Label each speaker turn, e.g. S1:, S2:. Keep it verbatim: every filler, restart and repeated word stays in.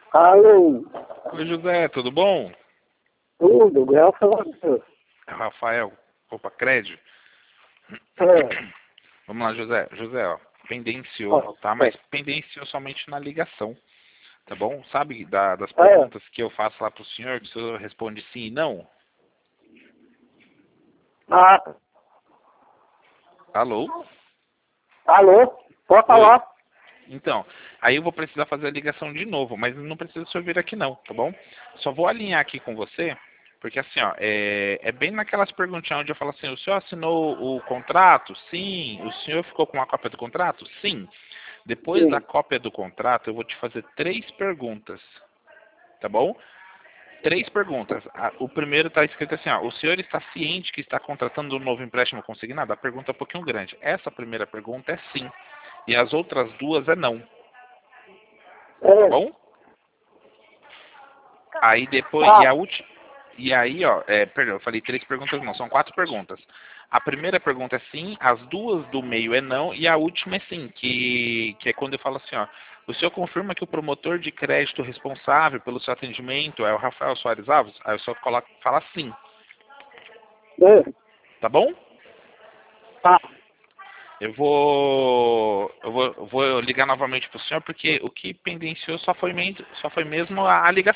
S1: Alô,
S2: Oi, José, tudo bom?
S1: tudo, graças a Deus.
S2: É o Rafael, Opa Crédito.
S1: É,
S2: Vamos lá, José. José, ó, pendenciou,
S1: ó,
S2: tá? Mas
S1: é,
S2: pendenciou somente na ligação, tá bom? Sabe da- das
S1: é.
S2: perguntas que eu faço lá pro senhor, que o senhor responde sim e não?
S1: Ah,
S2: Alô?
S1: alô, pode
S2: Oi.
S1: falar?
S2: Então, aí eu vou precisar fazer a ligação de novo, mas não precisa o senhor vir aqui não, tá bom? Só vou alinhar aqui com você, porque assim, ó, é, é bem naquelas perguntinhas onde eu falo assim, o senhor assinou o contrato? Sim. O senhor ficou com a cópia do contrato? Sim. Depois da
S1: Sim,
S2: cópia do contrato, eu vou te fazer três perguntas, tá bom? Três perguntas. A- O primeiro está escrito assim, ó, o senhor está ciente que está contratando um novo empréstimo consignado? A pergunta é um pouquinho grande. Essa primeira pergunta é sim, e as outras duas é não, tá
S1: é,
S2: bom? Aí depois, e
S1: tá,
S2: a última, e aí, ó, é, perdão, eu falei três perguntas, não, são quatro perguntas. A primeira pergunta é sim, as duas do meio é não, e a última é sim, que, que é quando eu falo assim, ó, o senhor confirma que o promotor de crédito responsável pelo seu atendimento é o Rafael Soares Alves? Aí o senhor coloca, fala sim,
S1: é,
S2: tá bom?
S1: tá,
S2: Eu vou, eu vou, eu vou ligar novamente pro senhor, porque o que pendenciou só foi, men- só foi mesmo a, a ligação.